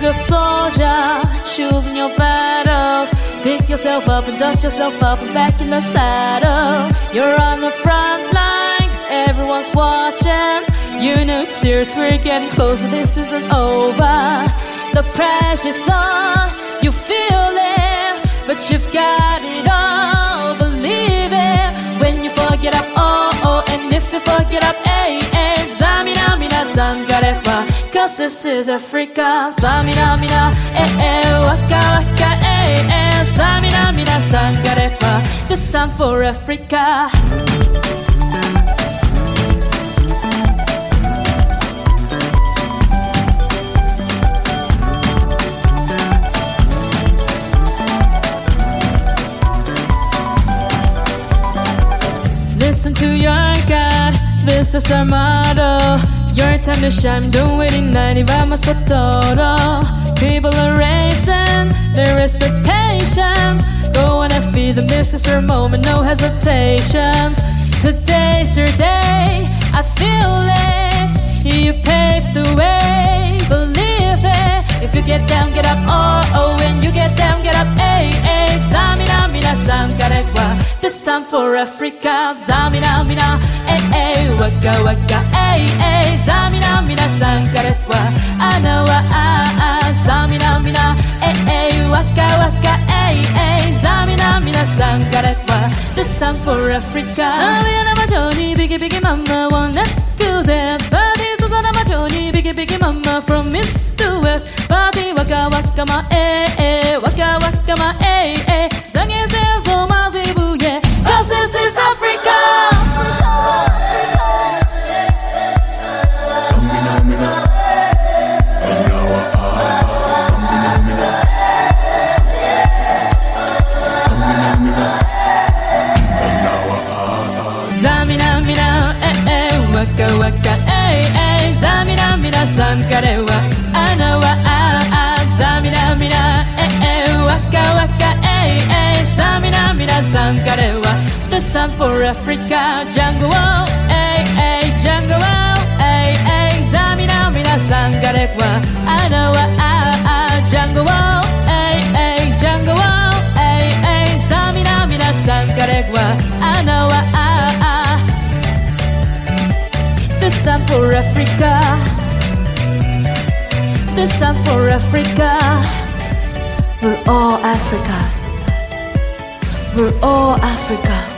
good soldier, choosing your battles. Pick yourself up and dust yourself up and back in the saddle. You're on the front line, everyone's watching. You know it's serious, we're getting closer, this isn't over. The pressure's on, you feel it, but you've got it all, believe it. When you forget up, oh, oh, and if you forget up, eh, eh, Zamina, mina, sangarewa, cause this is Africa. Zamina, mina, eh, eh, waka, waka, eh, eh, Zamina, mina, sangarewa, this time for Africa. Listen to your God, this is our motto. Your time to shine, don't wait in line, vamos por todo. People are raising their expectations. Go on and feed them, this is our moment, no hesitations. Today's your day, I feel it. You paved the way, believe it. If you get down, get up, oh, oh. When you get down, get up, eh, eh. Zamina, mina, sangarewa, this time for Africa. Zamina, mina, eh, eh, waka, waka, eh, eh. Zamina, mina, sangarewa, anawa, ah, ah. Zamina, mina, eh, eh, waka, waka, eh, eh. Zamina, mina, sangarewa, this time for Africa. Zamina, my Johnny, biggie, biggie, mama, wanna do that. Body, Susanna, my Johnny, biggie, biggie, mama, from east to west. Body, waka, waka, ma, eh, eh, waka, waka, ma, eh, eh. Singing sales, oh, Mazibu, yeah, cause this is Africa. Samina, mina, anawa, ah, ah. Samina, mina, samina, mina, anawa, ah, ah. Zamina, mina, eh, eh, waka, waka, eh, eh. Zamina, mina, sangarewa, anawa, ah, ah. Zamina, mina, eh, eh, waka, waka, eh, eh. Zamina, mina, sangarewa, this time for Africa. Jungle, oh, eh, eh, jungle, oh, eh, eh. Zamina, mina, sangarewa, anawa, ah, ah. Jungle, oh, eh, eh, jungle, oh, eh, eh. Zamina, mina, sangarewa, anawa, ah, ah. This time for Africa. This time for Africa. We're all Africa. We're all Africa.